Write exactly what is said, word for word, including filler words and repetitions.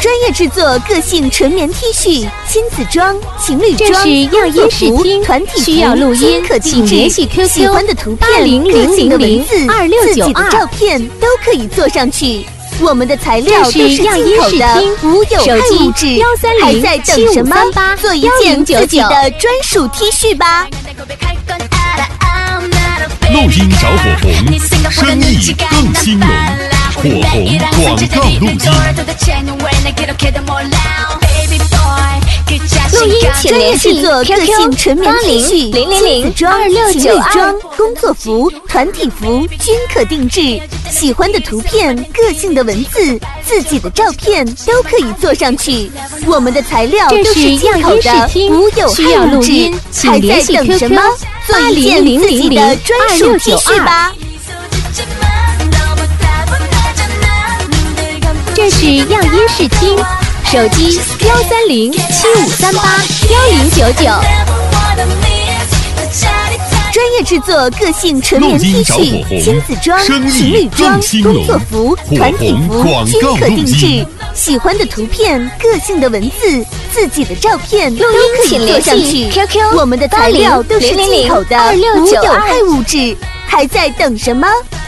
专业制作个性纯棉 T 恤、亲子装、情侣装、 这是样音视听， 团体服， 需要录音可定制。 请联系 Q Q 喜欢的图片、 八零零零零二六九二， 自己的照片都可以做上去。我们的材料都是进口的，无有害物质。还在等什么？做一件自己的专属 T 恤吧。 录音找火红，生意更兴隆。火红广告录音。 录音请联系 Q Q 八零零零零二六九二， 工作服、团体服均可定制。喜欢的图片、个性的文字、自己的照片都可以做上去。我们的材料都是进口的，无有害物质。还在等什么？做一件自己的专属 T 恤吧。 这是样音视听，手机幺三零七五三八幺零九九。 专业制作个性纯棉 T 恤、亲子装、情侣装、工作服、团体服均可定制。喜欢的图片、个性的文字、自己的照片都可以做上去。 Q Q 我们的材料都是进口的，无有害物质。还在等什么？